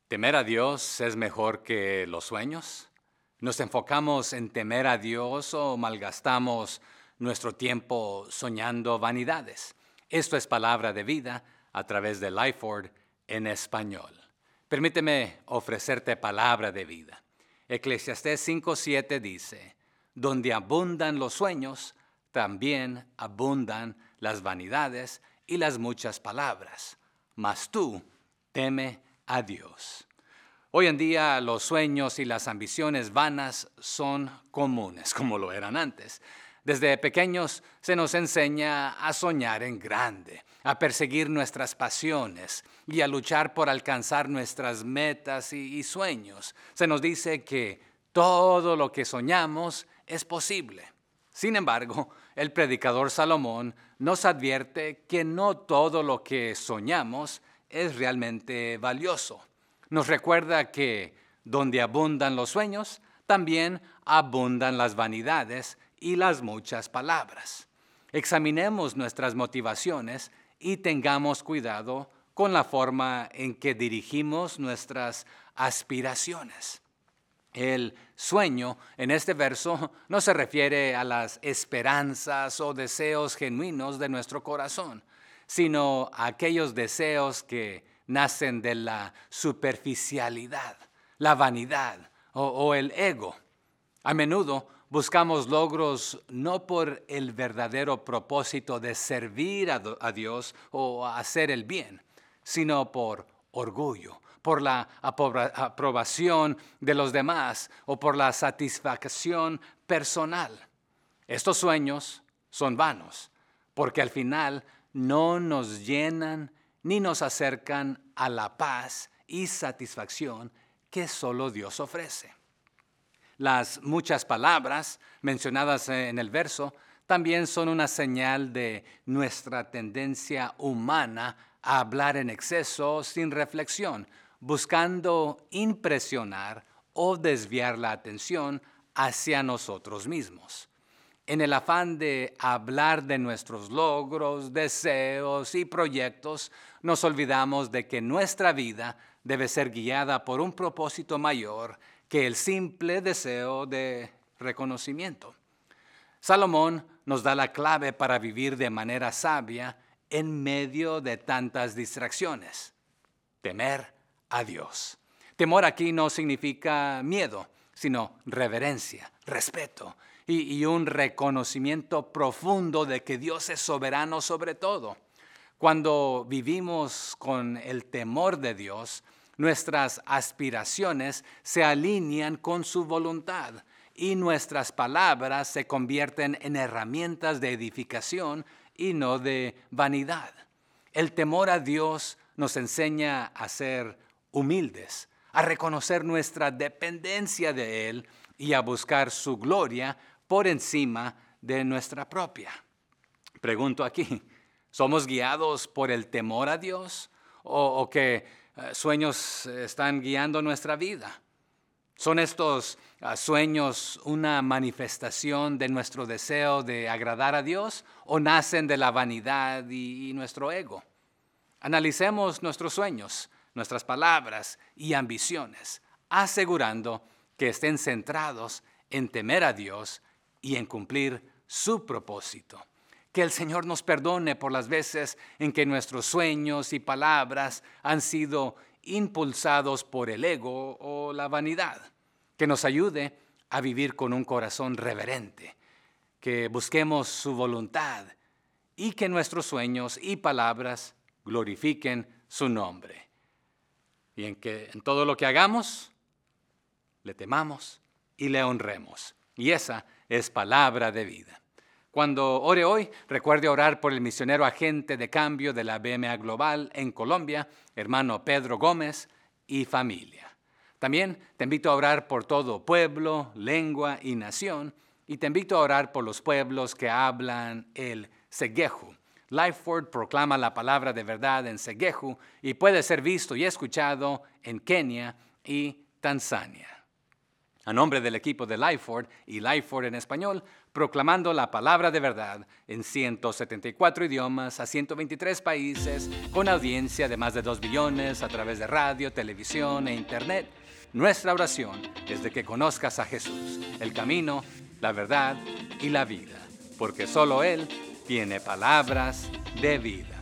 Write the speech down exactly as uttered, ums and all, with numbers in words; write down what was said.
¿Temer a Dios es mejor que los sueños? ¿Nos enfocamos en temer a Dios o malgastamos nuestro tiempo soñando vanidades? Esto es Palabra de Vida a través de Lifeword en español. Permíteme ofrecerte palabra de vida. Eclesiastés cinco siete dice, donde abundan los sueños, también abundan las vanidades y las muchas palabras. Mas tú teme a Dios. Hoy en día los sueños y las ambiciones vanas son comunes, como lo eran antes. Desde pequeños se nos enseña a soñar en grande, a perseguir nuestras pasiones y a luchar por alcanzar nuestras metas y, y sueños. Se nos dice que todo lo que soñamos es posible. Sin embargo, el predicador Salomón nos advierte que no todo lo que soñamos es realmente valioso. Nos recuerda que donde abundan los sueños, también abundan las vanidades y las muchas palabras. Examinemos nuestras motivaciones y tengamos cuidado con la forma en que dirigimos nuestras aspiraciones. El sueño en este verso no se refiere a las esperanzas o deseos genuinos de nuestro corazón, sino a aquellos deseos que nacen de la superficialidad, la vanidad o, o el ego. A menudo buscamos logros no por el verdadero propósito de servir a, a Dios o hacer el bien, sino por orgullo, por la aprobación de los demás o por la satisfacción personal. Estos sueños son vanos, porque al final no nos llenan ni nos acercan a la paz y satisfacción que solo Dios ofrece. Las muchas palabras mencionadas en el verso también son una señal de nuestra tendencia humana a hablar en exceso sin reflexión, buscando impresionar o desviar la atención hacia nosotros mismos. En el afán de hablar de nuestros logros, deseos y proyectos, nos olvidamos de que nuestra vida debe ser guiada por un propósito mayor que el simple deseo de reconocimiento. Salomón nos da la clave para vivir de manera sabia en medio de tantas distracciones. Temer a Dios. Temor aquí no significa miedo, sino reverencia, respeto y, y un reconocimiento profundo de que Dios es soberano sobre todo. Cuando vivimos con el temor de Dios, nuestras aspiraciones se alinean con su voluntad y nuestras palabras se convierten en herramientas de edificación y no de vanidad. El temor a Dios nos enseña a ser humildes, a reconocer nuestra dependencia de Él y a buscar su gloria por encima de nuestra propia. Pregunto aquí, ¿somos guiados por el temor a Dios o, o qué uh, sueños están guiando nuestra vida? ¿Son estos uh, sueños una manifestación de nuestro deseo de agradar a Dios o nacen de la vanidad y, y nuestro ego? Analicemos nuestros sueños, nuestras palabras y ambiciones, asegurando que estén centrados en temer a Dios y en cumplir su propósito. Que el Señor nos perdone por las veces en que nuestros sueños y palabras han sido impulsados por el ego o la vanidad. Que nos ayude a vivir con un corazón reverente, que busquemos su voluntad y que nuestros sueños y palabras glorifiquen su nombre. Y en que en todo lo que hagamos, le temamos y le honremos. Y esa es palabra de vida. Cuando ore hoy, recuerde orar por el misionero agente de cambio de la B M A Global en Colombia, hermano Pedro Gómez, y familia. También te invito a orar por todo pueblo, lengua y nación, y te invito a orar por los pueblos que hablan el Segeju. Lifeword proclama la palabra de verdad en Segeju y puede ser visto y escuchado en Kenia y Tanzania. A nombre del equipo de Lifeford y Lifeford en español, proclamando la palabra de verdad en ciento setenta y cuatro idiomas a ciento veintitrés países, con audiencia de más de dos billones a través de radio, televisión e internet, nuestra oración es de que conozcas a Jesús, el camino, la verdad y la vida, porque solo Él tiene palabras de vida.